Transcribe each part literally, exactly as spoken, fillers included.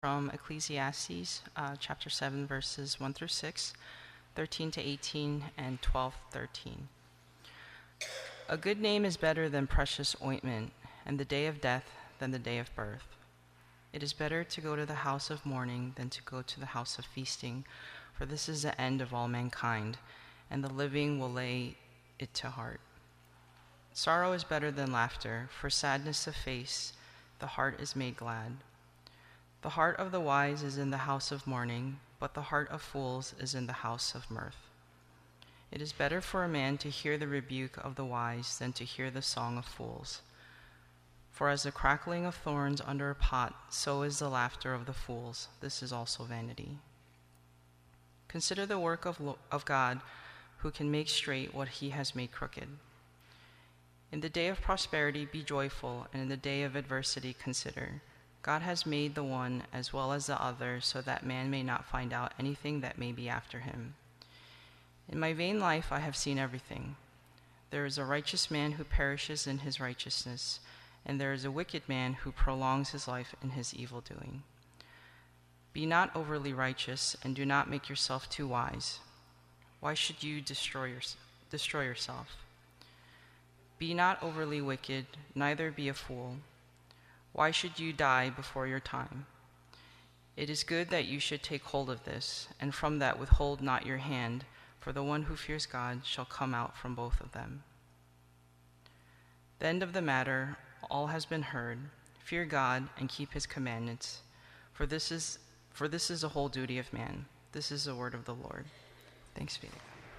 From Ecclesiastes, uh, chapter seven, verses one through six, thirteen to eighteen, and twelve to thirteen. A good name is better than precious ointment, and the day of death than the day of birth. It is better to go to the house of mourning than to go to the house of feasting, for this is the end of all mankind, and the living will lay it to heart. Sorrow is better than laughter, for sadness of face the heart is made glad. The heart of the wise is in the house of mourning, but the heart of fools is in the house of mirth. It is better for a man to hear the rebuke of the wise than to hear the song of fools. For as the crackling of thorns under a pot, so is the laughter of the fools. This is also vanity. Consider the work of, lo- of God, who can make straight what he has made crooked. In the day of prosperity be joyful, and in the day of adversity consider. God has made the one as well as the other, so that man may not find out anything that may be after him. In my vain life I have seen everything. There is a righteous man who perishes in his righteousness, and there is a wicked man who prolongs his life in his evil doing. Be not overly righteous, and do not make yourself too wise. Why should you destroy, your, destroy yourself? Be not overly wicked, neither be a fool. Why should you die before your time? It is good that you should take hold of this, and from that withhold not your hand, for the one who fears God shall come out from both of them. The end of the matter, all has been heard. Fear God and keep his commandments, for this is for this is the whole duty of man. This is the word of the Lord. Thanks be to God.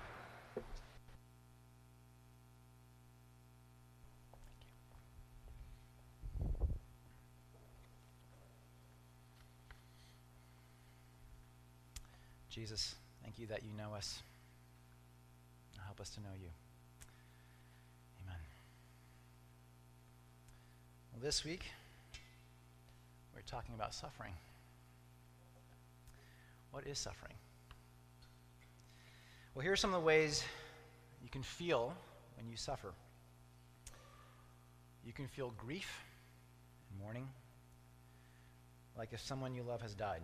Jesus, thank you that you know us. Help us to know you. Amen. Well, this week, we're talking about suffering. What is suffering? Well, here are some of the ways you can feel when you suffer. You can feel grief and mourning, like if someone you love has died.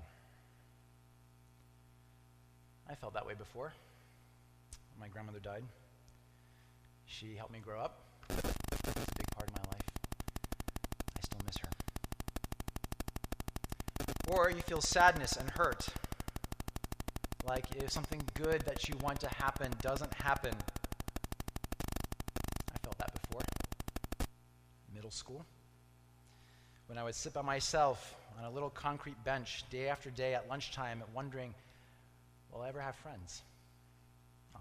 I felt that way before. When my grandmother died. She helped me grow up. It's a big part of my life. I still miss her. Or you feel sadness and hurt. Like if something good that you want to happen doesn't happen. I felt that before. Middle school. When I would sit by myself on a little concrete bench day after day at lunchtime wondering, will I ever have friends? Oh.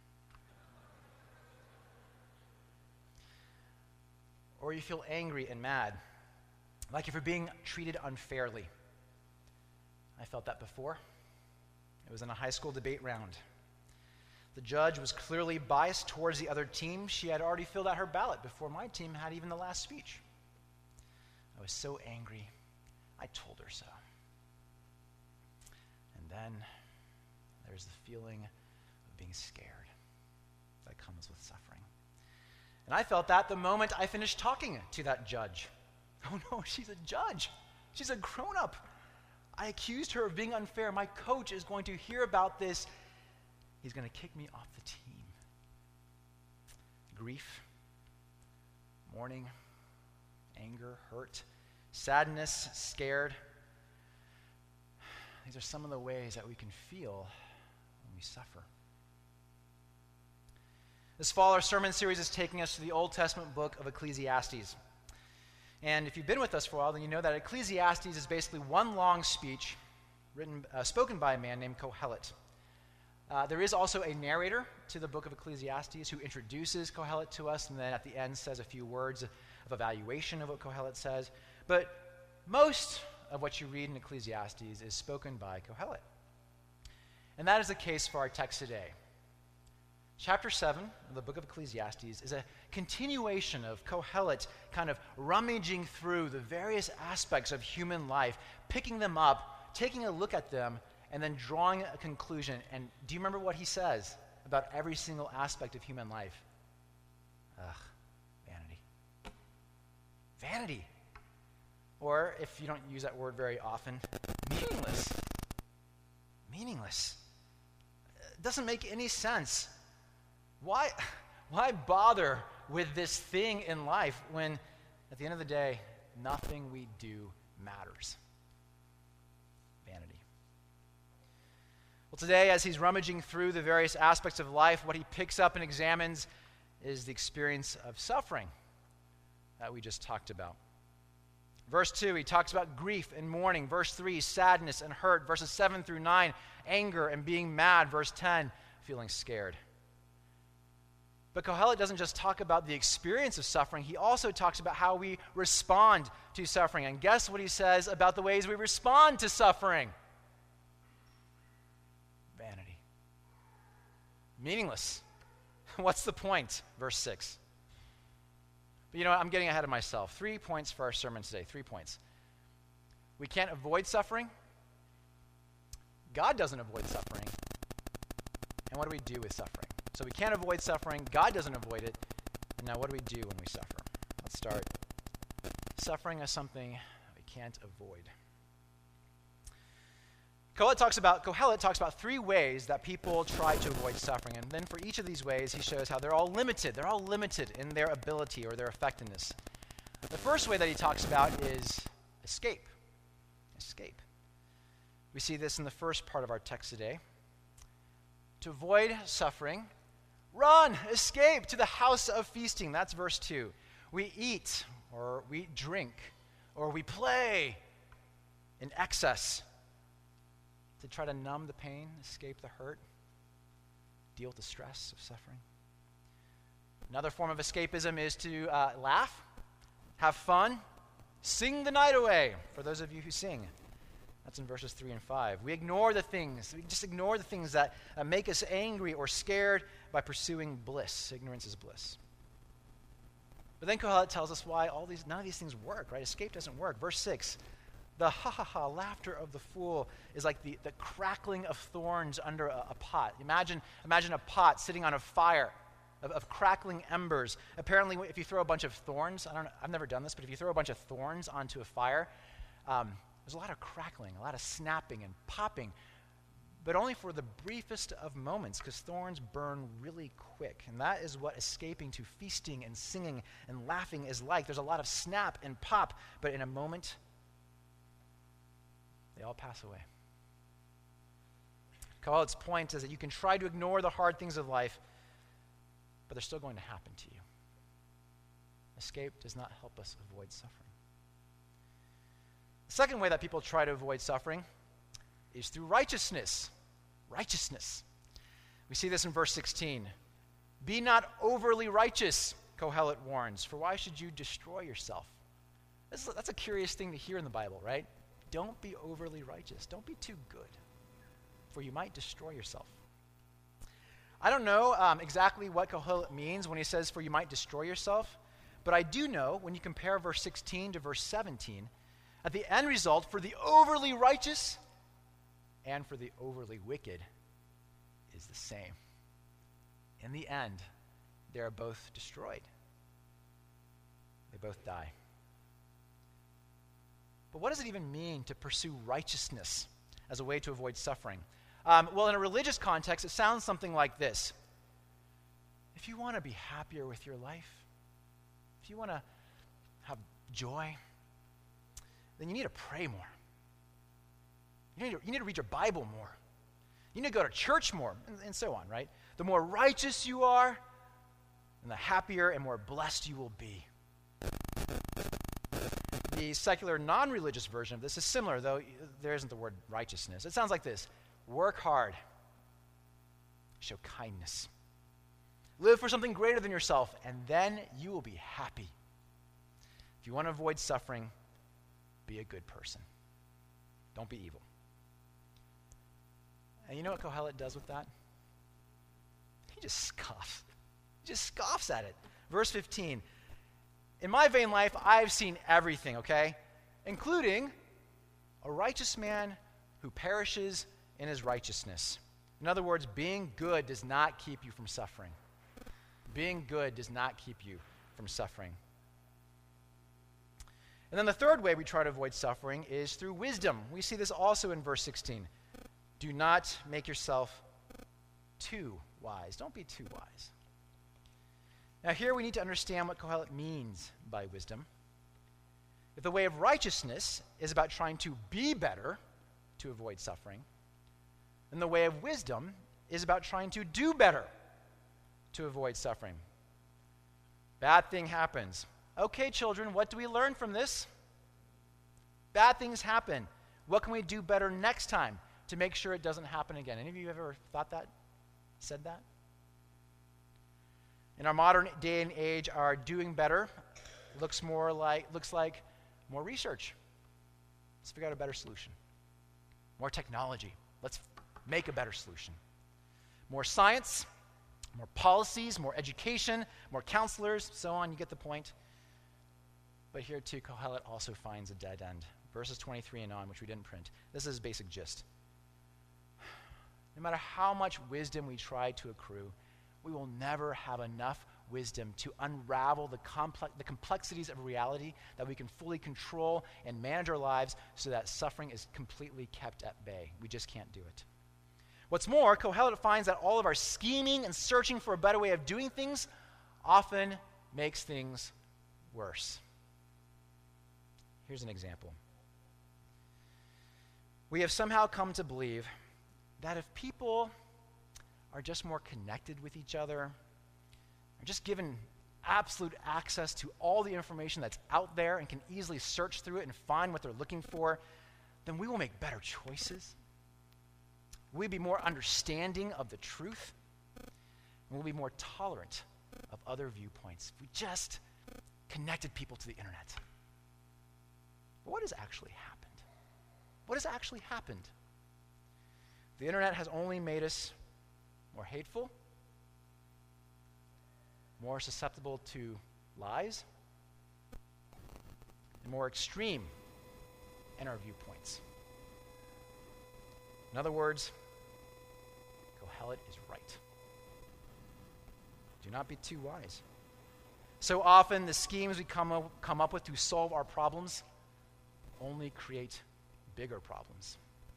Or you feel angry and mad, like if you're being treated unfairly. I felt that before. It was in a high school debate round. The judge was clearly biased towards the other team. She had already filled out her ballot before my team had even the last speech. I was so angry, I told her so. And then there's the feeling of being scared that comes with suffering. And I felt that the moment I finished talking to that judge. Oh no, she's a judge. She's a grown-up. I accused her of being unfair. My coach is going to hear about this. He's going to kick me off the team. Grief, mourning, anger, hurt, sadness, scared. These are some of the ways that we can feel when we suffer. This fall, our sermon series is taking us to the Old Testament book of Ecclesiastes. And if you've been with us for a while, then you know that Ecclesiastes is basically one long speech written, uh, spoken by a man named Kohelet. Uh, there is also a narrator to the book of Ecclesiastes who introduces Kohelet to us and then at the end says a few words of evaluation of what Kohelet says. But most of what you read in Ecclesiastes is spoken by Kohelet. And that is the case for our text today. Chapter seven of the book of Ecclesiastes is a continuation of Kohelet kind of rummaging through the various aspects of human life, picking them up, taking a look at them, and then drawing a conclusion. And do you remember what he says about every single aspect of human life? Ugh, vanity. Vanity. Or, if you don't use that word very often, meaningless. Meaningless. It doesn't make any sense. Why, why bother with this thing in life when, at the end of the day, nothing we do matters? Vanity. Well, today, as he's rummaging through the various aspects of life, what he picks up and examines is the experience of suffering that we just talked about. Verse two, he talks about grief and mourning. Verse three, sadness and hurt. Verses seven through nine, anger and being mad. Verse ten, feeling scared. But Kohelet doesn't just talk about the experience of suffering, he also talks about how we respond to suffering. And guess what he says about the ways we respond to suffering? Vanity. Meaningless. What's the point? Verse six. But you know what? I'm getting ahead of myself. Three points for our sermon today. Three points. We can't avoid suffering. God doesn't avoid suffering. And what do we do with suffering? So we can't avoid suffering. God doesn't avoid it. And now what do we do when we suffer? Let's start. Suffering is something we can't avoid. Kohelet talks about, Kohelet talks about three ways that people try to avoid suffering. And then for each of these ways, he shows how they're all limited. They're all limited in their ability or their effectiveness. The first way that he talks about is escape. Escape. We see this in the first part of our text today. To avoid suffering, run, escape to the house of feasting. That's verse two. We eat, or we drink, or we play in excess to try to numb the pain, escape the hurt, deal with the stress of suffering. Another form of escapism is to uh, laugh, have fun, sing the night away, for those of you who sing. That's in verses three and five. We ignore the things, we just ignore the things that uh, make us angry or scared by pursuing bliss. Ignorance is bliss. But then Kohelet tells us why all these, none of these things work, right? Escape doesn't work. Verse six. The ha-ha-ha laughter of the fool is like the, the crackling of thorns under a, a pot. Imagine, imagine a pot sitting on a fire of, of crackling embers. Apparently, if you throw a bunch of thorns, I don't know, I've never done this, but if you throw a bunch of thorns onto a fire, um, there's a lot of crackling, a lot of snapping and popping, but only for the briefest of moments, because thorns burn really quick. And that is what escaping to feasting and singing and laughing is like. There's a lot of snap and pop, but in a moment, they all pass away. Kohelet's point is that you can try to ignore the hard things of life, but they're still going to happen to you. Escape does not help us avoid suffering. The second way that people try to avoid suffering is through righteousness. Righteousness. We see this in verse sixteen. Be not overly righteous, Kohelet warns, for why should you destroy yourself? This is, that's a curious thing to hear in the Bible, right? Don't be overly righteous. Don't be too good, for you might destroy yourself. I don't know um, exactly what Kohelet means when he says, for you might destroy yourself, but I do know when you compare verse sixteen to verse seventeen, that the end result for the overly righteous and for the overly wicked is the same. In the end, they are both destroyed. They both die. But what does it even mean to pursue righteousness as a way to avoid suffering? Um, well, in a religious context, it sounds something like this. If you want to be happier with your life, if you want to have joy, then you need to pray more. You need to, you need to read your Bible more. You need to go to church more, and, and so on, right? The more righteous you are, and the happier and more blessed you will be. The secular, non-religious version of this is similar, though there isn't the word righteousness. It sounds like this. Work hard. Show kindness. Live for something greater than yourself, and then you will be happy. If you want to avoid suffering, be a good person. Don't be evil. And you know what Kohelet does with that? He just scoffs. He just scoffs at it. Verse fifteen. In my vain life, I've seen everything, okay? Including a righteous man who perishes in his righteousness. In other words, being good does not keep you from suffering. Being good does not keep you from suffering. And then the third way we try to avoid suffering is through wisdom. We see this also in verse sixteen. Do not make yourself too wise. Don't be too wise. Now here we need to understand what Kohelet means by wisdom. If the way of righteousness is about trying to be better to avoid suffering, then the way of wisdom is about trying to do better to avoid suffering. Bad thing happens. Okay, children, what do we learn from this? Bad things happen. What can we do better next time to make sure it doesn't happen again? Any of you ever thought that? Said that? In our modern day and age, our doing better looks more like looks like more research. Let's figure out a better solution. More technology. Let's make a better solution. More science, more policies, more education, more counselors, so on. You get the point. But here too, Kohelet also finds a dead end. Verses twenty-three and on, which we didn't print. This is basic gist. No matter how much wisdom we try to accrue, we will never have enough wisdom to unravel the, complex, the complexities of reality that we can fully control and manage our lives so that suffering is completely kept at bay. We just can't do it. What's more, Kohelet finds that all of our scheming and searching for a better way of doing things often makes things worse. Here's an example. We have somehow come to believe that if people are just more connected with each other, are just given absolute access to all the information that's out there and can easily search through it and find what they're looking for, then we will make better choices. We'll be more understanding of the truth, and we'll be more tolerant of other viewpoints. We just connected people to the internet. But what has actually happened? What has actually happened? The internet has only made us more hateful, more susceptible to lies, and more extreme in our viewpoints. In other words, Kohelet is right. Do not be too wise. So often, the schemes we come up, come up with to solve our problems only create bigger problems.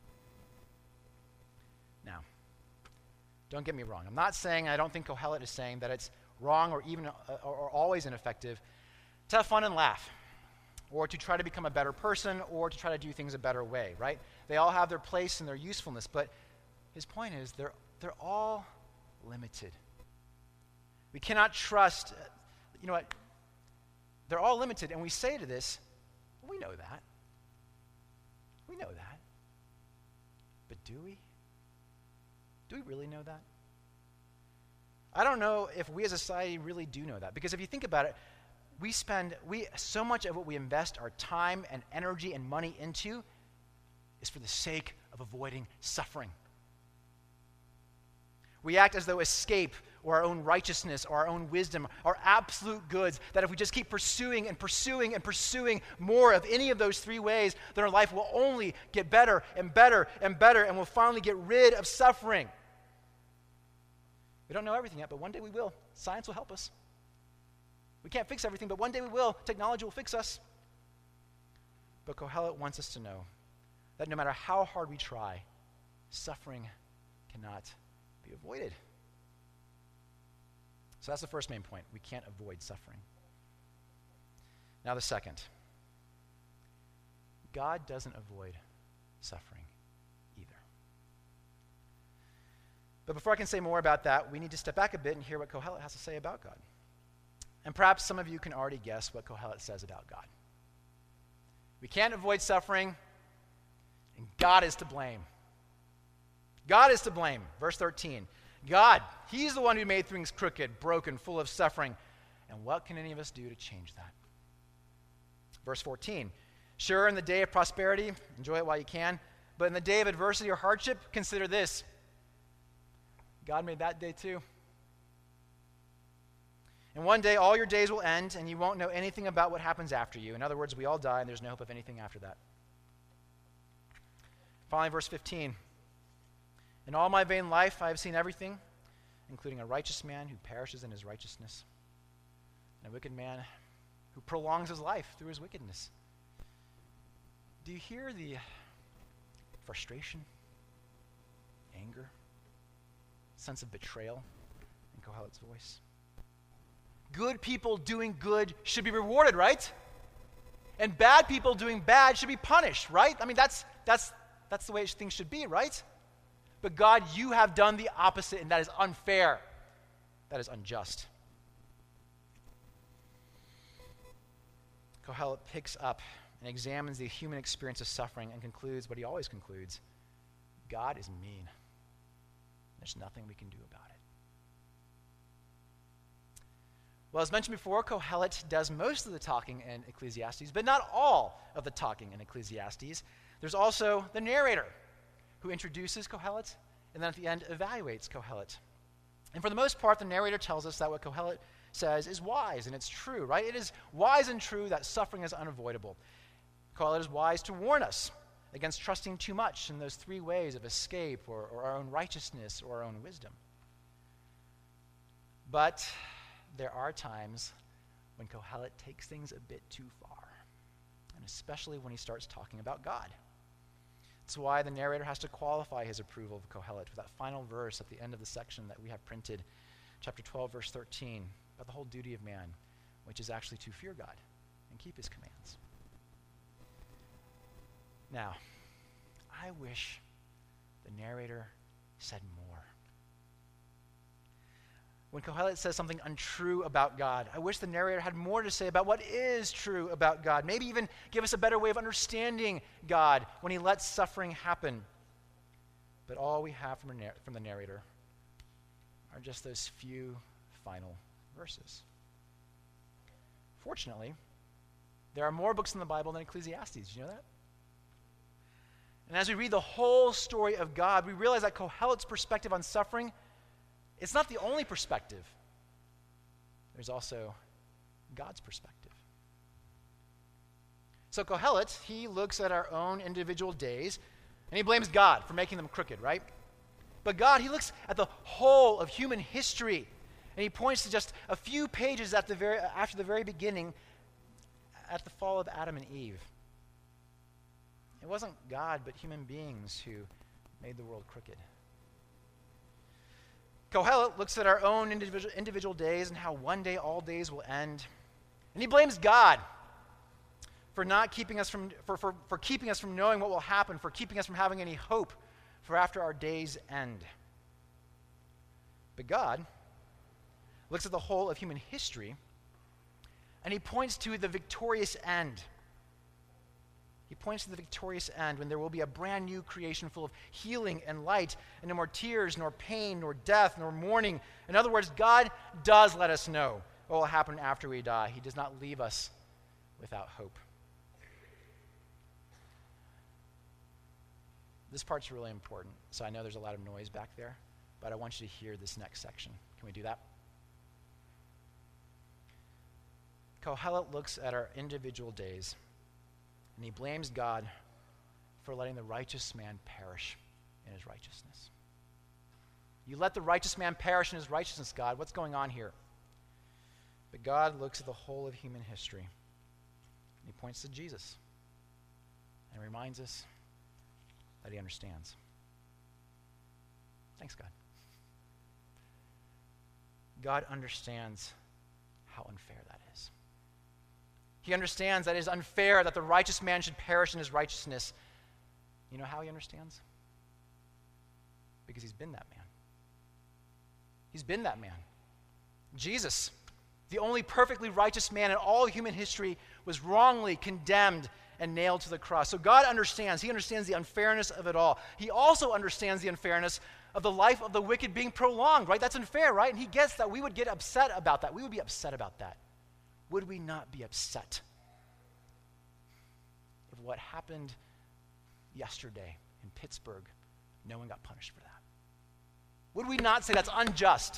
Now, don't get me wrong. I'm not saying, I don't think Kohelet is saying that it's wrong or even uh, or, or always ineffective to have fun and laugh, or to try to become a better person, or to try to do things a better way, right? They all have their place and their usefulness, but his point is they're they're all limited. We cannot trust, uh, you know what, they're all limited, and we say to this, we know that. We know that. But do we? Do we really know that? I don't know if we as a society really do know that, because if you think about it, we spend, we so much of what we invest our time and energy and money into is for the sake of avoiding suffering. We act as though escape or our own righteousness or our own wisdom are absolute goods, that if we just keep pursuing and pursuing and pursuing more of any of those three ways, then our life will only get better and better and better, and we'll finally get rid of suffering. We don't know everything yet, but one day we will. Science will help us. We can't fix everything, but one day we will. Technology will fix us. But Kohelet wants us to know that no matter how hard we try, suffering cannot be avoided. So that's the first main point. We can't avoid suffering. Now the second. God doesn't avoid suffering either. But before I can say more about that, we need to step back a bit and hear what Kohelet has to say about God. And perhaps some of you can already guess what Kohelet says about God. We can't avoid suffering, and God is to blame. God is to blame. Verse thirteen. God, he's the one who made things crooked, broken, full of suffering. And what can any of us do to change that? Verse fourteen. Sure, in the day of prosperity, enjoy it while you can. But in the day of adversity or hardship, consider this. God made that day too. And one day all your days will end, and you won't know anything about what happens after you. In other words, we all die, and there's no hope of anything after that. Finally, verse fifteen. In all my vain life I have seen everything, including a righteous man who perishes in his righteousness, and a wicked man who prolongs his life through his wickedness. Do you hear the frustration, anger, sense of betrayal in Kohelet's voice? Good people doing good should be rewarded, right? And bad people doing bad should be punished, right? I mean, that's that's that's the way things should be, right? But God, you have done the opposite, and that is unfair. That is unjust. Kohelet picks up and examines the human experience of suffering and concludes what he always concludes: God is mean. There's nothing we can do about it. Well, as mentioned before, Kohelet does most of the talking in Ecclesiastes, but not all of the talking in Ecclesiastes. There's also the narrator who introduces Kohelet and then at the end evaluates Kohelet. And for the most part, the narrator tells us that what Kohelet says is wise, and it's true, right? It is wise and true that suffering is unavoidable. Kohelet is wise to warn us against trusting too much in those three ways of escape or, or our own righteousness or our own wisdom. But there are times when Kohelet takes things a bit too far, and especially when he starts talking about God. That's why the narrator has to qualify his approval of Kohelet with that final verse at the end of the section that we have printed, chapter twelve, verse thirteen, about the whole duty of man, which is actually to fear God and keep his commands. Now, I wish the narrator said more. When Kohelet says something untrue about God, I wish the narrator had more to say about what is true about God. Maybe even give us a better way of understanding God when he lets suffering happen. But all we have from, narr- from the narrator are just those few final verses. Fortunately, there are more books in the Bible than Ecclesiastes. Did you know that? And as we read the whole story of God, we realize that Kohelet's perspective on suffering, it's not the only perspective. There's also God's perspective. So Kohelet, he looks at our own individual days, and he blames God for making them crooked, right? But God, he looks at the whole of human history, and he points to just a few pages at the very, after the very beginning, at the fall of Adam and Eve. It wasn't God, but human beings who made the world crooked. Kohelet looks at our own individual, individual days and how one day all days will end. And he blames God for not keeping us from for, for, for keeping us from knowing what will happen, for keeping us from having any hope for after our days end. But God looks at the whole of human history, and he points to the victorious end. He points to the victorious end when there will be a brand new creation full of healing and light, and no more tears, nor pain, nor death, nor mourning. In other words, God does let us know what will happen after we die. He does not leave us without hope. This part's really important, so I know there's a lot of noise back there, but I want you to hear this next section. Can we do that? Kohelet looks at our individual days, and he blames God for letting the righteous man perish in his righteousness. You let the righteous man perish in his righteousness, God. What's going on here? But God looks at the whole of human history, and he points to Jesus and reminds us that he understands. Thanks, God. God understands how unfair that is. He understands that it is unfair that the righteous man should perish in his righteousness. You know how he understands? Because he's been that man. He's been that man. Jesus, the only perfectly righteous man in all human history, was wrongly condemned and nailed to the cross. So God understands. He understands the unfairness of it all. He also understands the unfairness of the life of the wicked being prolonged, right? That's unfair, right? And he gets that we would get upset about that. We would be upset about that. Would we not be upset if what happened yesterday in Pittsburgh, no one got punished for that? Would we not say that's unjust?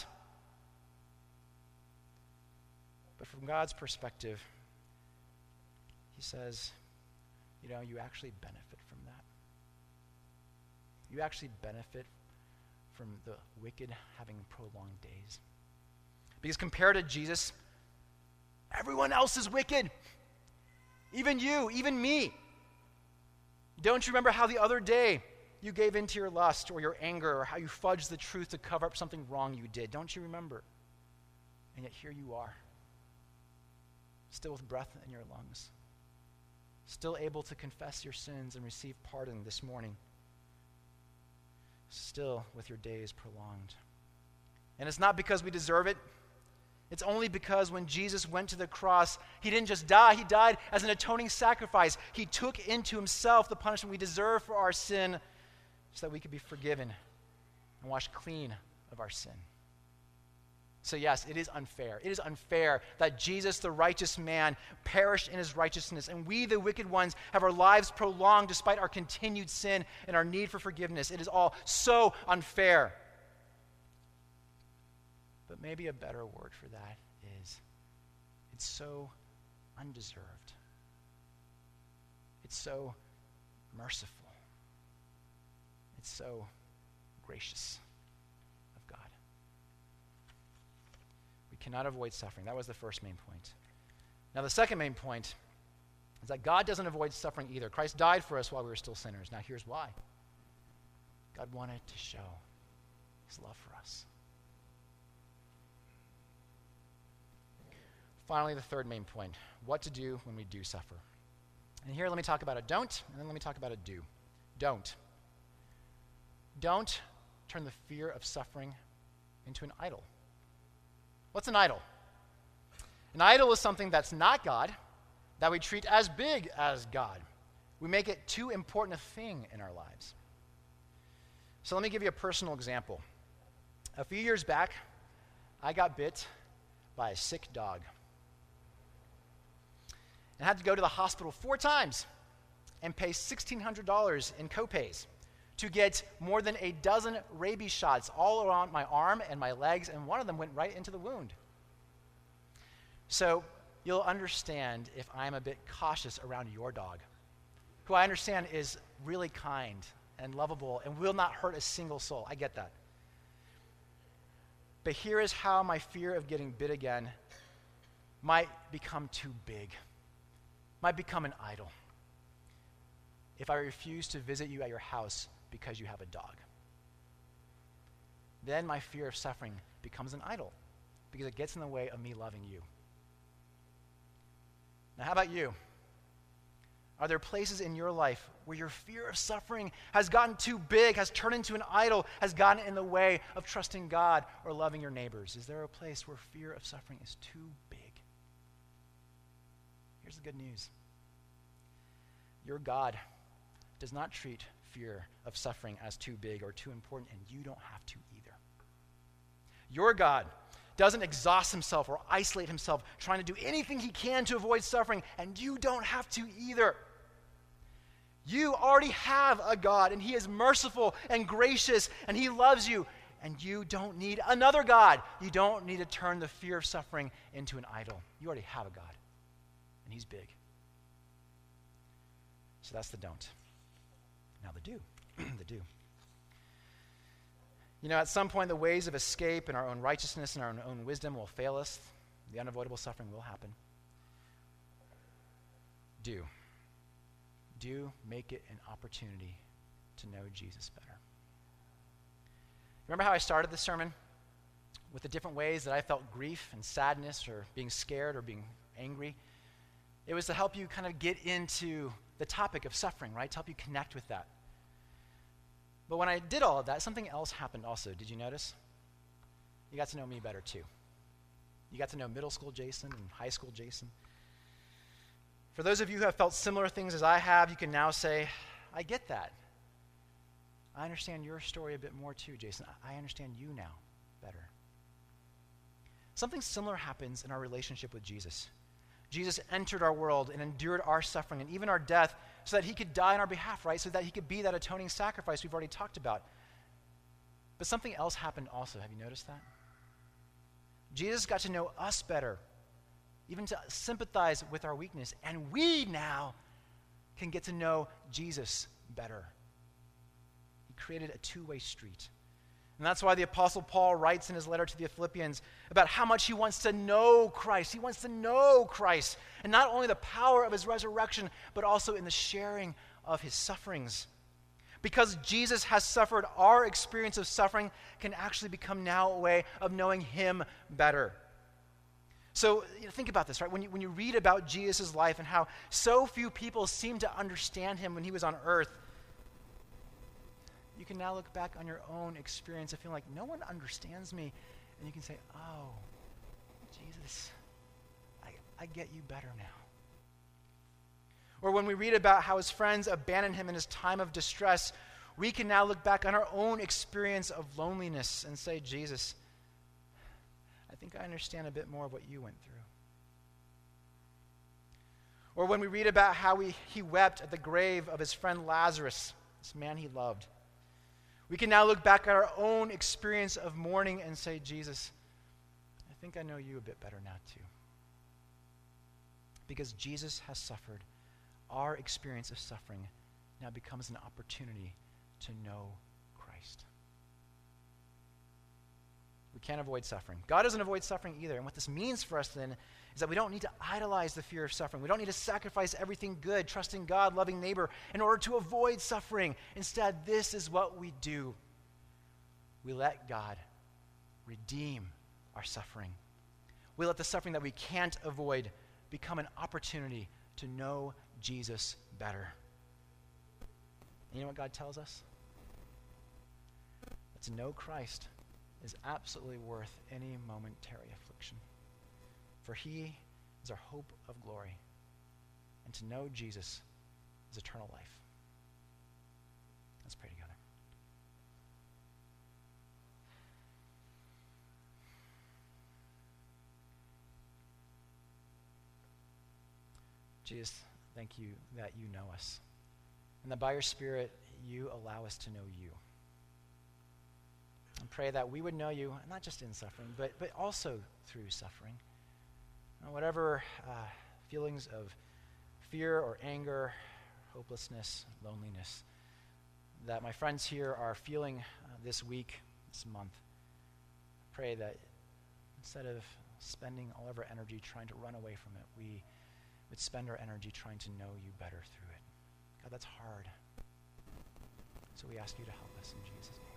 But from God's perspective, he says, you know, you actually benefit from that. You actually benefit from the wicked having prolonged days. Because compared to Jesus, everyone else is wicked. Even you, even me. Don't you remember how the other day you gave in to your lust or your anger, or how you fudged the truth to cover up something wrong you did? Don't you remember? And yet here you are, still with breath in your lungs, still able to confess your sins and receive pardon this morning, still with your days prolonged. And it's not because we deserve it. It's only because when Jesus went to the cross, he didn't just die, he died as an atoning sacrifice. He took into himself the punishment we deserve for our sin so that we could be forgiven and washed clean of our sin. So yes, it is unfair. It is unfair that Jesus, the righteous man, perished in his righteousness, and we, the wicked ones, have our lives prolonged despite our continued sin and our need for forgiveness. It is all so unfair. But maybe a better word for that is, it's so undeserved. It's so merciful. It's so gracious of God. We cannot avoid suffering. That was the first main point. Now the second main point is that God doesn't avoid suffering either. Christ died for us while we were still sinners. Now here's why. God wanted to show his love for us. Finally, the third main point, what to do when we do suffer. And here let me talk about a don't, and then let me talk about a do. Don't. Don't turn the fear of suffering into an idol. What's an idol? An idol is something that's not God, that we treat as big as God. We make it too important a thing in our lives. So let me give you a personal example. A few years back, I got bit by a sick dog. And had to go to the hospital four times and pay sixteen hundred dollars in copays to get more than a dozen rabies shots all around my arm and my legs, and one of them went right into the wound. So you'll understand if I'm a bit cautious around your dog, who I understand is really kind and lovable and will not hurt a single soul. I get that. But here is how my fear of getting bit again might become too big, might become an idol, if I refuse to visit you at your house because you have a dog. Then my fear of suffering becomes an idol because it gets in the way of me loving you. Now, how about you? Are there places in your life where your fear of suffering has gotten too big, has turned into an idol, has gotten in the way of trusting God or loving your neighbors? Is there a place where fear of suffering is too big? Here's the good news. Your God does not treat fear of suffering as too big or too important, and you don't have to either. Your God doesn't exhaust himself or isolate himself trying to do anything he can to avoid suffering, and you don't have to either. You already have a God, and he is merciful and gracious, and he loves you, and you don't need another God. You don't need to turn the fear of suffering into an idol. You already have a God, and he's big. So that's the don't. Now the do. The do. You know, at some point, the ways of escape and our own righteousness and our own wisdom will fail us. The unavoidable suffering will happen. Do. Do make it an opportunity to know Jesus better. Remember how I started this sermon? With the different ways that I felt grief and sadness or being scared or being angry. It was to help you kind of get into the topic of suffering, right? To help you connect with that. But when I did all of that, something else happened also. Did you notice? You got to know me better too. You got to know middle school Jason and high school Jason. For those of you who have felt similar things as I have, you can now say, I get that. I understand your story a bit more too, Jason. I understand you now better. Something similar happens in our relationship with Jesus. Jesus entered our world and endured our suffering and even our death so that he could die on our behalf, right? So that he could be that atoning sacrifice we've already talked about. But something else happened also. Have you noticed that? Jesus got to know us better, even to sympathize with our weakness. And we now can get to know Jesus better. He created a two-way street. And that's why the Apostle Paul writes in his letter to the Philippians about how much he wants to know Christ. He wants to know Christ. And not only the power of his resurrection, but also in the sharing of his sufferings. Because Jesus has suffered, our experience of suffering can actually become now a way of knowing him better. So you know, think about this, right? When you, when you read about Jesus' life and how so few people seem to understand him when he was on earth, you can now look back on your own experience of feeling like no one understands me, and you can say, oh, Jesus, I, I get you better now. Or when we read about how his friends abandoned him in his time of distress, we can now look back on our own experience of loneliness and say, Jesus, I think I understand a bit more of what you went through. Or when we read about how he, he wept at the grave of his friend Lazarus, this man he loved, we can now look back at our own experience of mourning and say, Jesus, I think I know you a bit better now too. Because Jesus has suffered, our experience of suffering now becomes an opportunity to know Christ. We can't avoid suffering. God doesn't avoid suffering either. And what this means for us then is that we don't need to idolize the fear of suffering. We don't need to sacrifice everything good, trusting God, loving neighbor, in order to avoid suffering. Instead, this is what we do. We let God redeem our suffering. We let the suffering that we can't avoid become an opportunity to know Jesus better. And you know what God tells us? That to know Christ is absolutely worth any momentary affliction. For he is our hope of glory. And to know Jesus is eternal life. Let's pray together. Jesus, thank you that you know us. And that by your Spirit, you allow us to know you. And pray that we would know you, not just in suffering, but, but also through suffering. And whatever uh, feelings of fear or anger, hopelessness, loneliness, that my friends here are feeling uh, this week, this month, pray that instead of spending all of our energy trying to run away from it, we would spend our energy trying to know you better through it. God, that's hard. So we ask you to help us in Jesus' name.